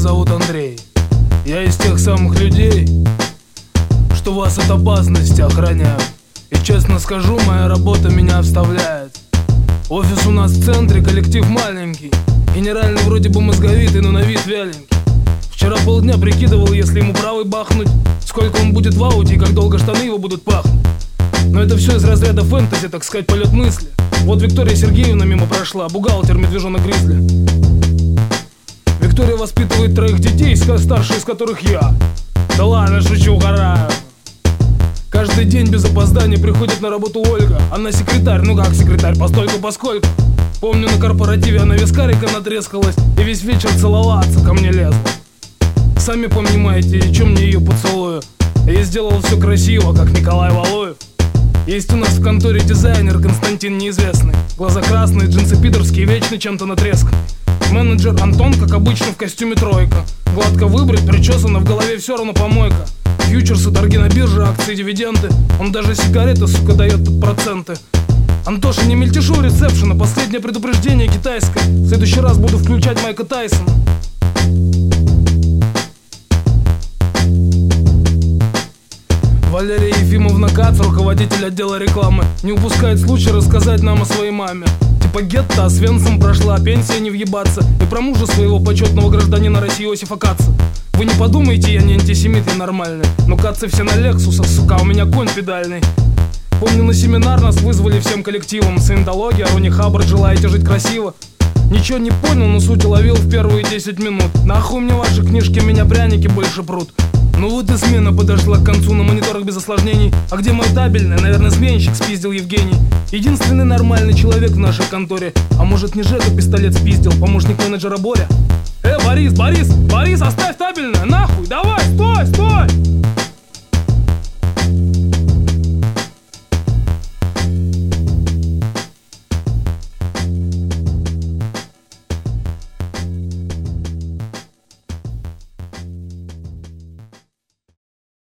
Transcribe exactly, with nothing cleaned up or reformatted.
зовут Андрей. Я из тех самых людей, что вас от опасности охраняют. И честно скажу, моя работа меня вставляет. Офис у нас в центре, коллектив маленький. Генеральный вроде бы мозговитый, но на вид вяленький. Вчера полдня прикидывал, если ему правый бахнуть, сколько он будет в ауте и как долго штаны его будут пахнуть. Но это все из разряда фэнтези, так сказать, полет мысли. Вот Виктория Сергеевна мимо прошла, бухгалтер, медвежонок Гризли. Виктория воспитывает троих детей, старший из которых я. Да ладно, шучу, угораю. Каждый день без опозданий приходит на работу Ольга. Она секретарь, ну как секретарь, постольку-поскольку. Помню, на корпоративе она вискарика натрескалась и весь вечер целоваться ко мне лезла. Сами понимаете, и чё мне ее поцелую. Я сделал все красиво, как Николай Валуев. Есть у нас в конторе дизайнер Константин Неизвестный. Глаза красные, джинсы пидорские, вечно чем-то натресканный. Менеджер Антон, как обычно, в костюме тройка. Гладко выбрит, причесано, в голове все равно помойка. Фьючерсы, торги на бирже, акции, дивиденды. Он даже сигареты, сука, дает под проценты. Антоша, не мельтешу у ресепшена, последнее предупреждение китайское. В следующий раз буду включать Майка Тайсона. Валерия Ефимовна Кац, руководитель отдела рекламы, не упускает случая рассказать нам о своей маме. Типа гетто, а с Венцем прошла, пенсия не въебаться. И про мужа своего почетного гражданина России Иосифа Каца. Вы не подумайте, я не антисемит, я нормальный. Но Кацы все на Лексусах, сука, у меня конь педальный. Помню, на семинар нас вызвали всем коллективом. Саентология, Рони Хаббард, желаете жить красиво? Ничего не понял, но суть уловил в первые десять минут. Нахуй мне ваши книжки, меня пряники больше прут. Ну вот и смена подошла к концу, на мониторах без осложнений. А где мой табельный? Наверное, сменщик спиздил Евгений. Единственный нормальный человек в нашей конторе. А может, не Жека пистолет спиздил, помощник менеджера Боря? Э, Борис, Борис, Борис, оставь табельное, нахуй, давай, стой, стой!